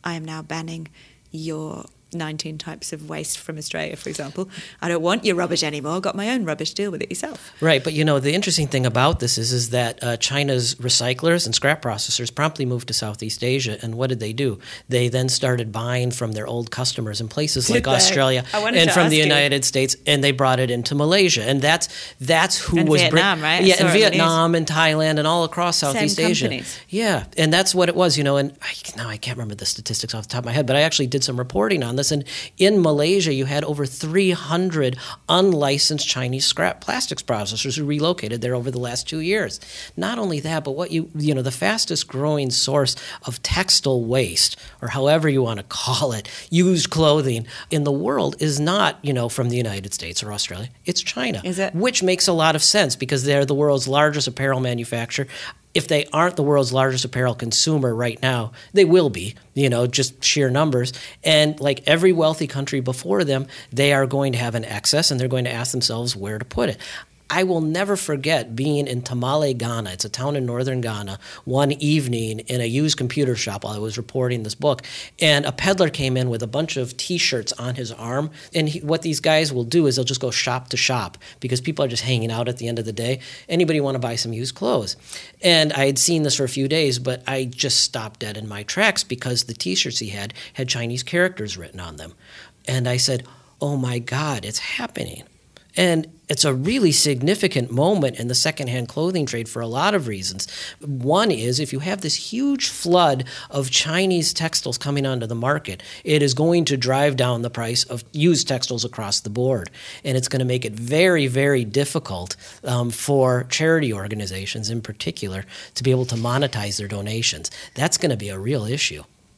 I am now banning your nineteen types of waste from Australia, for example. I don't want your rubbish anymore. I've got my own rubbish. Deal with it yourself. Right, but you know, the interesting thing about this is, is that uh, China's recyclers and scrap processors promptly moved to Southeast Asia, and what did they do? They then started buying from their old customers in places Did like they? Australia I wanted and to from ask the you. United States, and they brought it into Malaysia, and that's that's who And was Vietnam, right? I Yeah, saw and it on the Vietnam and Thailand and all across Southeast Asia. companies. Yeah, and that's what it was, you know. And I, now I can't remember the statistics off the top of my head, but I actually did some reporting on this, and in Malaysia, you had over three hundred unlicensed Chinese scrap plastics processors who relocated there over the last two years. Not only that, but what you you know, the fastest growing source of textile waste, or however you want to call it, used clothing in the world is not, you know, from the United States or Australia. It's China. Is it? Which makes a lot of sense because they're the world's largest apparel manufacturer. If they aren't the world's largest apparel consumer right now, they will be, you know, just sheer numbers. And like every wealthy country before them, they are going to have an excess and they're going to ask themselves where to put it. I will never forget being in Tamale, Ghana. It's a town in northern Ghana, one evening in a used computer shop while I was reporting this book. And a peddler came in with a bunch of T-shirts on his arm. And he, what these guys will do is they'll just go shop to shop because people are just hanging out at the end of the day. Anybody want to buy some used clothes? And I had seen this for a few days, but I just stopped dead in my tracks because the T-shirts he had had Chinese characters written on them. And I said, oh my God, it's happening. And it's a really significant moment in the secondhand clothing trade for a lot of reasons. One is if you have this huge flood of Chinese textiles coming onto the market, it is going to drive down the price of used textiles across the board. And it's going to make it very, very difficult um, for charity organizations in particular to be able to monetize their donations. That's going to be a real issue.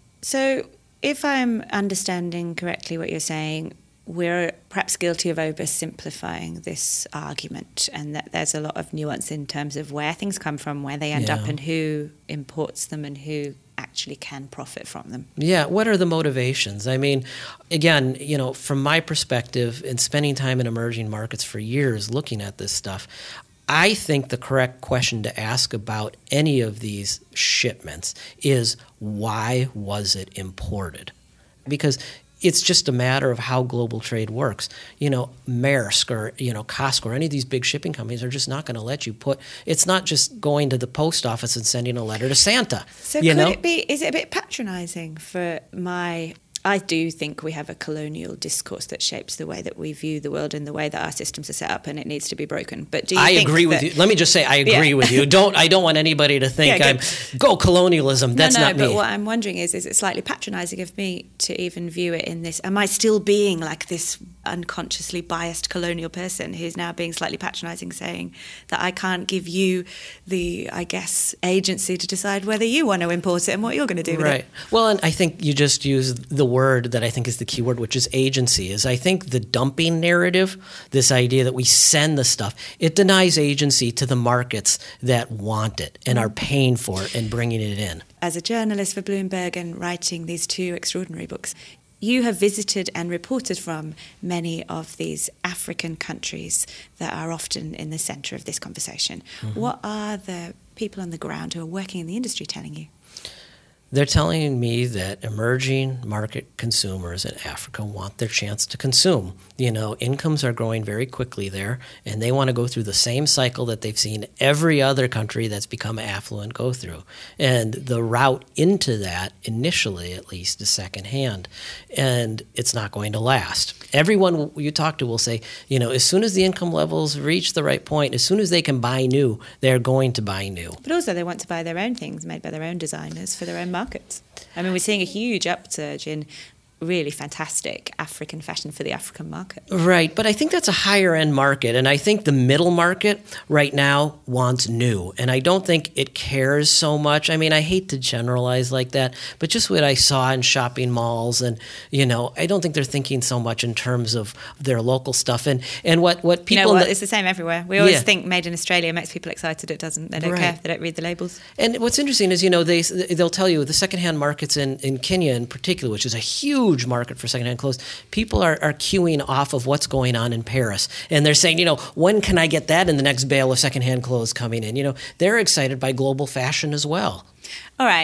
So if I'm understanding correctly what you're saying, we're perhaps guilty of oversimplifying this argument, and that there's a lot of nuance in terms of where things come from, where they end Yeah. up, and who imports them and who actually can profit from them. Yeah, what are the motivations? I mean, again, you know, from my perspective, in spending time in emerging markets for years looking at this stuff, I think the correct question to ask about any of these shipments is, why was it imported? Because it's just a matter of how global trade works. You know, Maersk or, you know, Costco or any of these big shipping companies are just not going to let you put, it's not just going to the post office and sending a letter to Santa. So you could know? it be, is it a bit patronizing for my, I do think we have a colonial discourse that shapes the way that we view the world and the way that our systems are set up, and it needs to be broken. But do you I think agree with that- you. Let me just say, I agree Yeah. with you. Don't I don't want anybody to think Yeah, I'm good. go colonialism. That's no, no, not but me. what I'm wondering is, is it slightly patronising of me to even view it in this? Am I still being like this unconsciously biased colonial person who's now being slightly patronising, saying that I can't give you the, I guess, agency to decide whether you want to import it and what you're going to do with Right. it? Well, and I think you just used the word that I think is the key word, which is agency. Is I think the dumping narrative, this idea that we send the stuff, it denies agency to the markets that want it and are paying for it and bringing it in. As a journalist for Bloomberg and writing these two extraordinary books, you have visited and reported from many of these African countries that are often in the centre of this conversation. Mm-hmm. What are the people on the ground who are working in the industry telling you? They're telling me that emerging market consumers in Africa want their chance to consume. You know, incomes are growing very quickly there, and they want to go through the same cycle that they've seen every other country that's become affluent go through. And the route into that, initially at least, is secondhand. And it's not going to last. Everyone you talk to will say, you know, as soon as the income levels reach the right point, as soon as they can buy new, they're going to buy new. But also they want to buy their own things made by their own designers for their own markets. I mean, we're seeing a huge upsurge in really fantastic African fashion for the African market. Right, but I think that's a higher end market, and I think the middle market right now wants new, and I don't think it cares so much. I mean, I hate to generalize like that, but just what I saw in shopping malls, and you know, I don't think they're thinking so much in terms of their local stuff, and and what what people You know what? kn- It's the same everywhere. We always Yeah. think made in Australia makes people excited. It doesn't. They don't Right. care. They don't read the labels. And what's interesting is, you know, they they'll tell you the secondhand markets in, in Kenya in particular, which is a huge market for secondhand clothes, people are, are queuing off of what's going on in Paris. And they're saying, you know, when can I get that in the next bale of secondhand clothes coming in? You know, they're excited by global fashion as well. All right.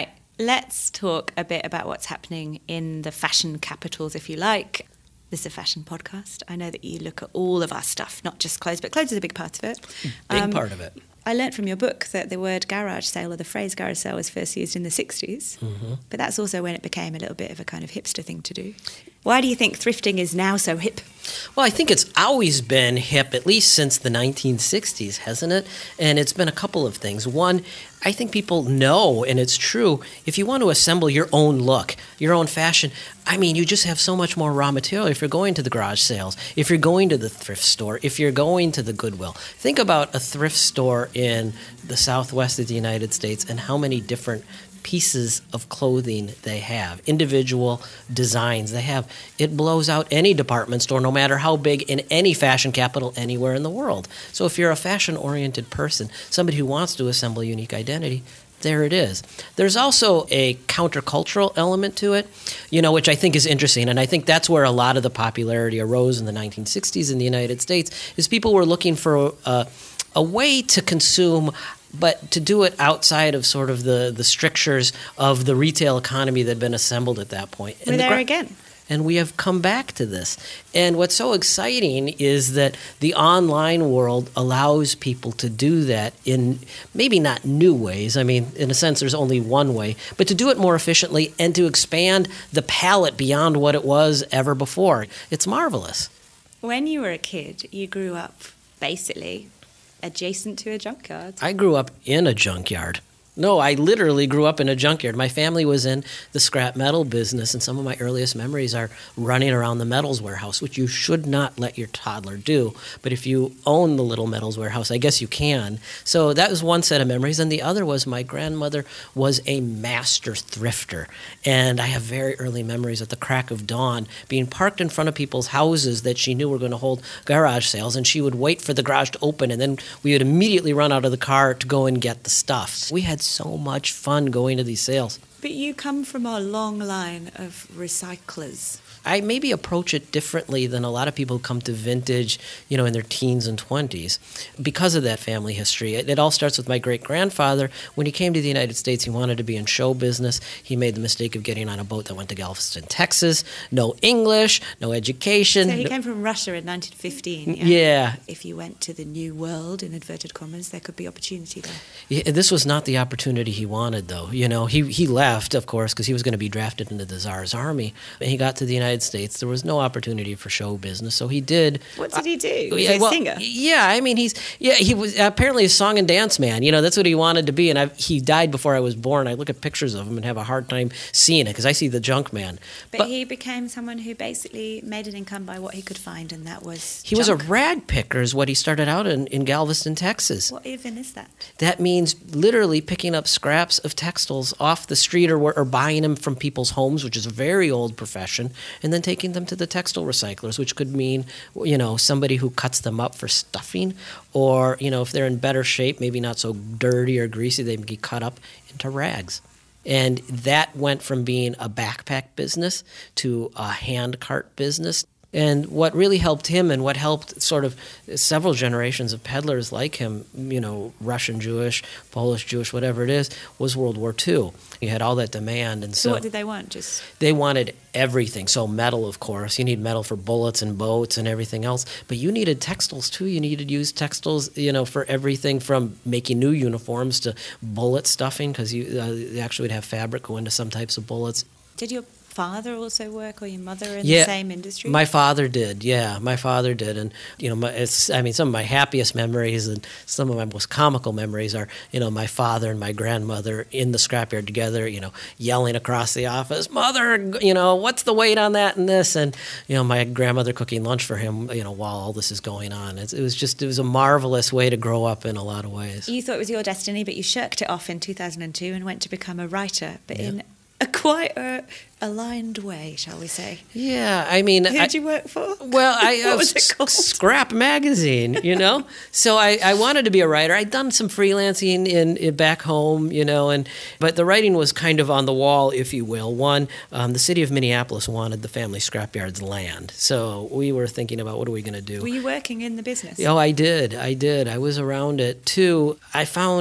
let's talk a bit about what's happening in the fashion capitals, if you like. This is a fashion podcast. I know that you look at all of our stuff, not just clothes, but clothes is a big part of it. Big um, part of it. I learnt from your book that the word garage sale, or the phrase garage sale, was first used in the sixties. Mm-hmm. But that's also when it became a little bit of a kind of hipster thing to do. Why do you think thrifting is now so hip? Well, I think it's always been hip, at least since the nineteen sixties, hasn't it? And it's been a couple of things. One, I think people know, and it's true, if you want to assemble your own look, your own fashion, I mean, you just have so much more raw material if you're going to the garage sales, if you're going to the thrift store, if you're going to the Goodwill. Think about a thrift store in the southwest of the United States and how many different pieces of clothing they have, individual designs they have. It blows out any department store, no matter how big, in any fashion capital anywhere in the world. So if you're a fashion-oriented person, somebody who wants to assemble a unique identity, there it is. There's also a countercultural element to it, you know, which I think is interesting, and I think that's where a lot of the popularity arose in the nineteen sixties in the United States, is people were looking for a, a way to consume, but to do it outside of sort of the, the strictures of the retail economy that had been assembled at that point. We're and there the gra- again. And we have come back to this. And what's so exciting is that the online world allows people to do that in maybe not new ways. I mean, in a sense, there's only one way, but to do it more efficiently and to expand the palette beyond what it was ever before. It's marvelous. When you were a kid, you grew up basically adjacent to a junkyard. I grew up in a junkyard. No, I literally grew up in a junkyard. My family was in the scrap metal business, and some of my earliest memories are running around the metals warehouse, which you should not let your toddler do. But if you own the little metals warehouse, I guess you can. So that was one set of memories. And the other was my grandmother was a master thrifter. And I have very early memories at the crack of dawn being parked in front of people's houses that she knew were going to hold garage sales. And she would wait for the garage to open, and then we would immediately run out of the car to go and get the stuff. We had so much fun going to these sales. But you come from a long line of recyclers. I maybe approach it differently than a lot of people who come to vintage, you know, in their teens and twenties because of that family history. It, it all starts with my great-grandfather. When he came to the United States, he wanted to be in show business. He made the mistake of getting on a boat that went to Galveston, Texas. No English, no education. So he no- came from Russia in nineteen fifteen. Yeah? Yeah. If you went to the new world, in inverted commas, there could be opportunity there. Yeah, this was not the opportunity he wanted, though. You know, he, he left, of course, because he was going to be drafted into the Tsar's army. And he got to the United States. There was no opportunity for show business, so he did. What did he do? Uh, Was he a well, singer? Yeah, I mean, he's yeah, he was apparently a song and dance man. You know, that's what he wanted to be. And I, he died before I was born. I look at pictures of him and have a hard time seeing it because I see the junk man. But, but he became someone who basically made an income by what he could find, and that was he junk. was a rag picker, is what he started out in in Galveston, Texas. What even is that? That means literally picking up scraps of textiles off the street or, or buying them from people's homes, which is a very old profession, and then taking them to the textile recyclers, which could mean, you know, somebody who cuts them up for stuffing, or, you know, if they're in better shape, maybe not so dirty or greasy, they can get cut up into rags. And that went from being a backpack business to a hand cart business. And what really helped him, and what helped sort of several generations of peddlers like him, you know, Russian Jewish, Polish Jewish, whatever it is, was World War Two. You had all that demand. And so, so what did they want? Just They wanted everything. So metal, of course. You need metal for bullets and boats and everything else. But you needed textiles, too. You needed to use textiles, you know, for everything from making new uniforms to bullet stuffing, because you, uh, you actually would have fabric go into some types of bullets. Did your father also work, or your mother, in yeah, the same industry? My father did, yeah. My father did. And, you know, my, it's, I mean, some of my happiest memories and some of my most comical memories are, you know, my father and my grandmother in the scrapyard together, you know, yelling across the office, "Mother, you know, what's the weight on that and this?" And, you know, my grandmother cooking lunch for him, you know, while all this is going on. It's, it was just, it was a marvelous way to grow up in a lot of ways. You thought it was your destiny, but you shirked it off in two thousand two and went to become a writer, but Yeah. in a quite a aligned way, shall we say. Yeah, I mean... Who I, did you work for? Well, I What uh, was it called? Scrap Magazine, you know. So I, I wanted to be a writer. I'd done some freelancing in, in back home, you know, and but the writing was kind of on the wall, if you will. One, um, the city of Minneapolis wanted the family scrapyard's land, so we were thinking about what are we going to do. Were you working in the business? Oh, I did. I did. I was around it. Two, I found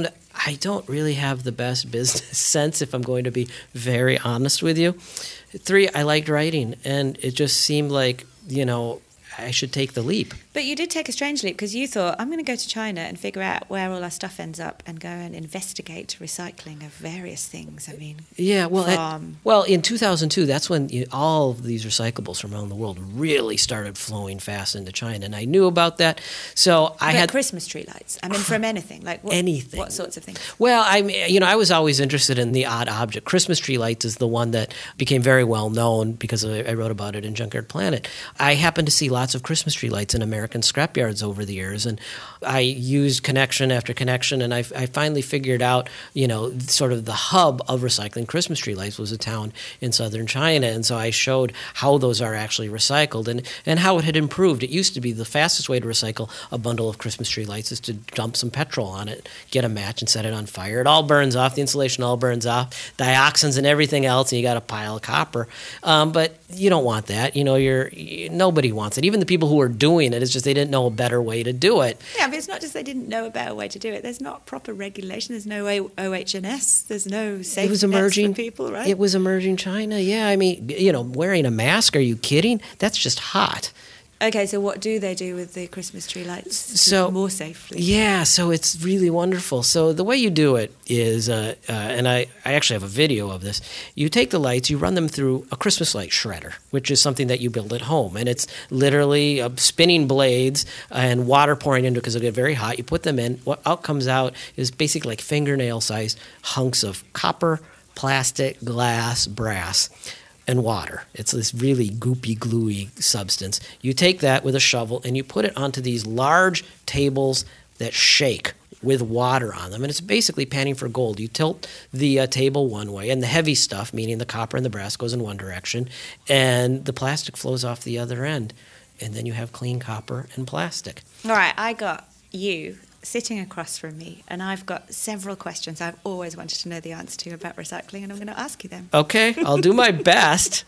I don't really have the best business sense, if I'm going to be very honest with you. Three, I liked writing, and it just seemed like, you know, I should take the leap. But you did take a strange leap because you thought, I'm going to go to China and figure out where all our stuff ends up and go and investigate recycling of various things. I mean, yeah, well, at, from... well, in two thousand two, that's when you, all of these recyclables from around the world really started flowing fast into China, and I knew about that. So I but had Christmas tree lights. I mean, from anything, like what, anything. What sorts of things? Well, I mean, you know, I was always interested in the odd object. Christmas tree lights is the one that became very well known because I, I wrote about it in Junkyard Planet. I happened to see lots of Christmas tree lights in American scrapyards over the years, and I used connection after connection, and I, I finally figured out, you know, sort of the hub of recycling Christmas tree lights was a town in southern China, and so I showed how those are actually recycled and, and how it had improved. It used to be the fastest way to recycle a bundle of Christmas tree lights is to dump some petrol on it, get a match and set it on fire. It all burns off, the insulation all burns off, dioxins and everything else, and you got a pile of copper. Um, but you don't want that. You know, you're you, nobody wants it. Even the people who are doing it, it's just they didn't know a better way to do it. Yeah, but it's not just they didn't know a better way to do it. There's not proper regulation. There's no O H and S. There's no safety it was emerging, nets for people, right? It was emerging China. Yeah, I mean, you know, wearing a mask, are you kidding? That's just hot. Okay, so what do they do with the Christmas tree lights to so, do it more safely? Yeah, so it's really wonderful. So the way you do it is, uh, uh, and I, I actually have a video of this, you take the lights, you run them through a Christmas light shredder, which is something that you build at home. And it's literally uh, spinning blades and water pouring into it because it'll get very hot. You put them in. What out comes out is basically like fingernail-sized hunks of copper, plastic, glass, brass, and water. It's this really goopy, gluey substance. You take that with a shovel and you put it onto these large tables that shake with water on them, and it's basically panning for gold. You tilt the uh, table one way, and the heavy stuff, meaning the copper and the brass, goes in one direction, and the plastic flows off the other end, and then you have clean copper and plastic. All right, I got you sitting across from me, and I've got several questions I've always wanted to know the answer to about recycling, and I'm going to ask you them. Okay, I'll do my best.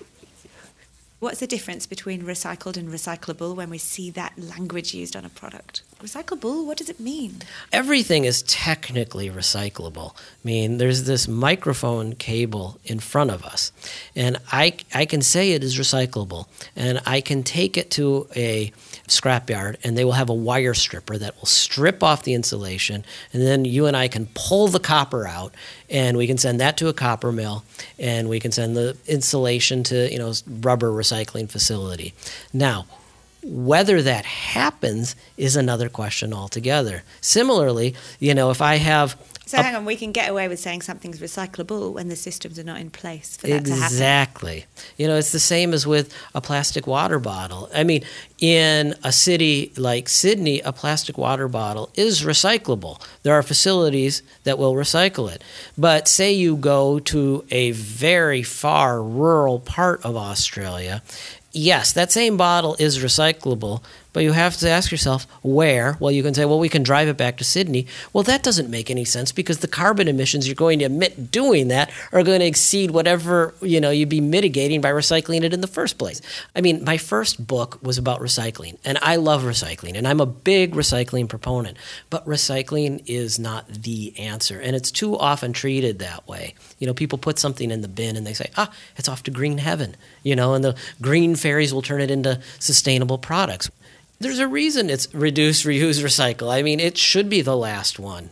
What's the difference between recycled and recyclable when we see that language used on a product? Recyclable, what does it mean? Everything is technically recyclable. I mean, there's this microphone cable in front of us, and I, I can say it is recyclable, and I can take it to a scrapyard, and they will have a wire stripper that will strip off the insulation, and then you and I can pull the copper out, and we can send that to a copper mill, and we can send the insulation to, you know, rubber recycling facility. Now, whether that happens is another question altogether. Similarly, you know, if I have... So hang on, we can get away with saying something's recyclable when the systems are not in place for that exactly. to happen. Exactly. You know, it's the same as with a plastic water bottle. I mean, in a city like Sydney, a plastic water bottle is recyclable. There are facilities that will recycle it. But say you go to a very far rural part of Australia, yes, that same bottle is recyclable, but you have to ask yourself where. Well, you can say, well, we can drive it back to Sydney. Well, that doesn't make any sense because the carbon emissions you're going to emit doing that are going to exceed whatever, you know, you'd be mitigating by recycling it in the first place. I mean, my first book was about recycling, and I love recycling, and I'm a big recycling proponent. But recycling is not the answer, and it's too often treated that way. You know, people put something in the bin and they say, ah, it's off to green heaven, you know, and the green fairies will turn it into sustainable products. There's a reason it's reduce, reuse, recycle. I mean, it should be the last one.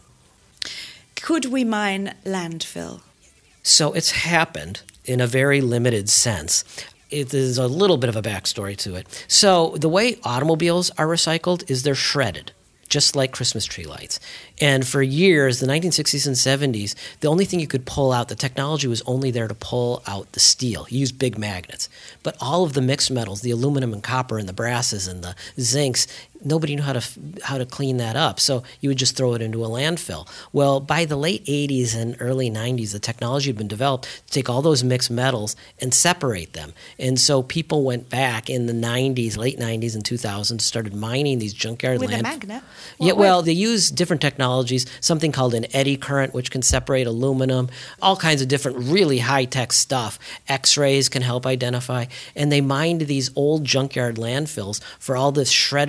Could we mine landfill? So it's happened in a very limited sense. It is a little bit of a backstory to it. So the way automobiles are recycled is they're shredded, just like Christmas tree lights. And for years, the nineteen sixties and seventies, the only thing you could pull out, the technology was only there to pull out the steel. You used big magnets. But all of the mixed metals, the aluminum and copper and the brasses and the zincs, nobody knew how to how to clean that up. So you would just throw it into a landfill. Well, by the late eighties and early nineties, the technology had been developed to take all those mixed metals and separate them. And so people went back in the nineties, late nineties and two thousands, started mining these junkyard With landfills. a magnet? Yeah, well, they use different technologies, something called an eddy current, which can separate aluminum, all kinds of different really high-tech stuff. X-rays can help identify. And they mined these old junkyard landfills for all this shredded automobile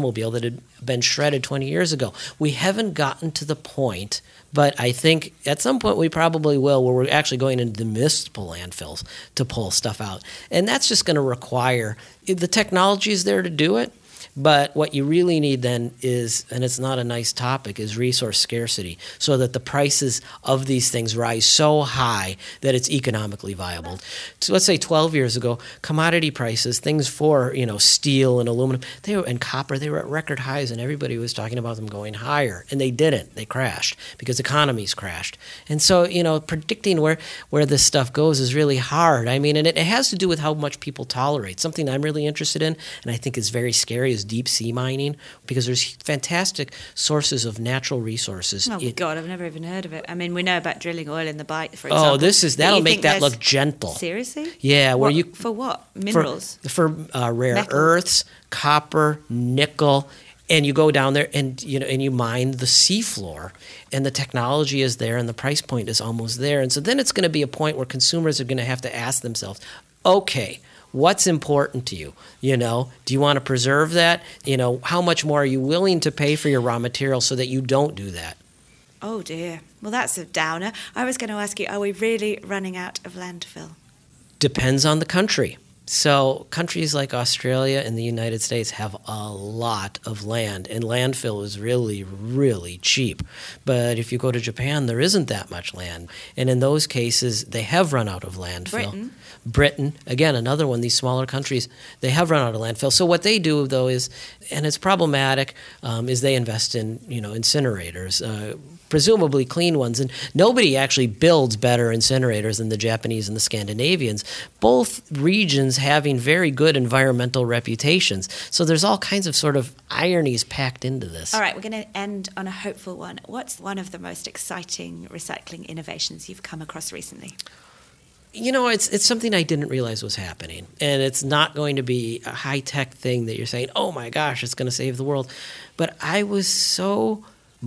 automobile that had been shredded twenty years ago. We haven't gotten to the point, but I think at some point we probably will, where we're actually going into the municipal landfills to pull stuff out. And that's just going to require, the technology is there to do it, but what you really need then is, and it's not a nice topic, is resource scarcity, so that the prices of these things rise so high that it's economically viable. So let's say twelve years ago, commodity prices, things for, you know, steel and aluminum, they were, and copper, they were at record highs, and everybody was talking about them going higher, and they didn't. They crashed because economies crashed. And so, you know, predicting where, where this stuff goes is really hard. I mean, and it, it has to do with how much people tolerate. Something I'm really interested in, and I think is very scary, is deep sea mining, because there's fantastic sources of natural resources. Oh It- God, I've never even heard of it. I mean, we know about drilling oil in the Bight, for example. oh, this is But that'll you make think that there's- look gentle. Seriously? Yeah, where What- you for what? for, Minerals. for uh, rare Metal. earths, copper, nickel, and you go down there and you know and you mine the seafloor, and the technology is there, and the price point is almost there, and so then it's going to be a point where consumers are going to have to ask themselves, okay, what's important to you? You know, do you want to preserve that? You know, how much more are you willing to pay for your raw material so that you don't do that? Oh dear. Well, that's a downer. I was going to ask you, are we really running out of landfill? Depends on the country. So countries like Australia and the United States have a lot of land, and landfill is really, really cheap. But if you go to Japan, there isn't that much land. And in those cases, they have run out of landfill. Britain. Britain, again, another one, these smaller countries, they have run out of landfill. So what they do, though, is, and it's problematic, um, is they invest in, you know, incinerators, uh, presumably clean ones. And nobody actually builds better incinerators than the Japanese and the Scandinavians, both regions having very good environmental reputations. So there's all kinds of sort of ironies packed into this. All right, we're going to end on a hopeful one. What's one of the most exciting recycling innovations you've come across recently? You know, it's it's something I didn't realize was happening. And it's not going to be a high-tech thing that you're saying, oh my gosh, it's going to save the world. But I was so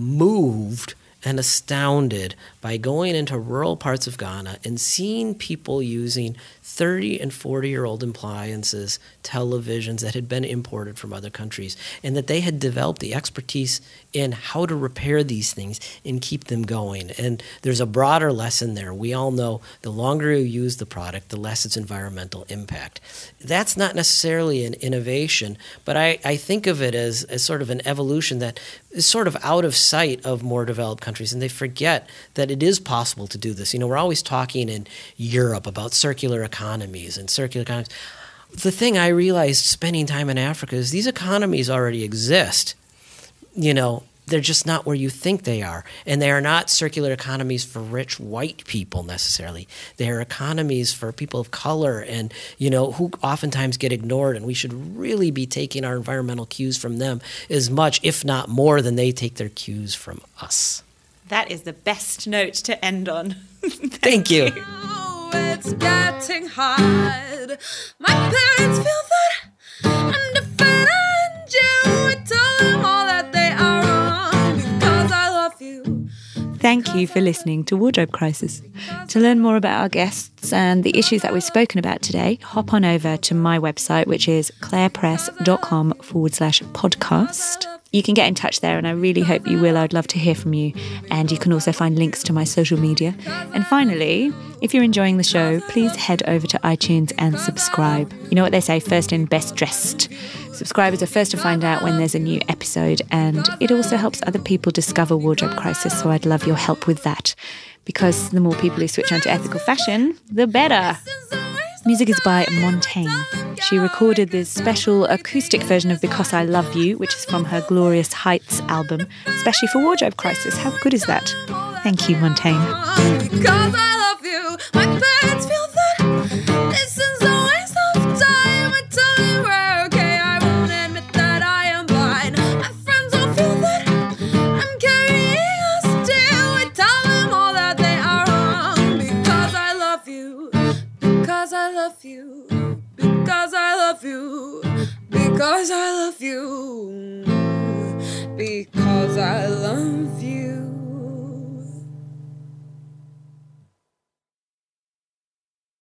moved and astounded by going into rural parts of Ghana and seeing people using thirty and forty-year-old appliances, televisions that had been imported from other countries, and that they had developed the expertise in how to repair these things and keep them going. And there's a broader lesson there. We all know the longer you use the product, the less its environmental impact. That's not necessarily an innovation, but I, I think of it as, as sort of an evolution that is sort of out of sight of more developed countries, and they forget that it is possible to do this. You know, we're always talking in Europe about circular economies and circular economies. The thing I realized spending time in Africa is these economies already exist. You know, they're just not where you think they are. And they are not circular economies for rich white people necessarily. They are economies for people of color and, you know, who oftentimes get ignored. And we should really be taking our environmental cues from them as much, if not more, than they take their cues from us. That is the best note to end on. Thank you. Oh, it's getting hard. My parents feel that I'm different and you. I tell them all that they are wrong because I love you. Thank you for listening to Wardrobe Crisis. To learn more about our guests and the issues that we've spoken about today, hop on over to my website, which is clairepress.com forward slash podcast. You can get in touch there, and I really hope you will. I'd love to hear from you. And you can also find links to my social media. And finally, if you're enjoying the show, please head over to iTunes and subscribe. You know what they say, first in, best dressed. Subscribers are first to find out when there's a new episode, and it also helps other people discover Wardrobe Crisis, so I'd love your help with that. Because the more people who switch on to ethical fashion, the better. Music is by Montaigne. She recorded this special acoustic version of Because I Love You, which is from her Glorious Heights album, especially for Wardrobe Crisis. How good is that? Thank you, Montaigne. Because I love you. My parents feel that this is a waste of time. I tell them we're okay. I won't admit that I am blind. My friends all feel that I'm carrying a still. I tell them all that they are wrong. Because I love you. Because I love you. Because I love you. Because I love you. Because I love you.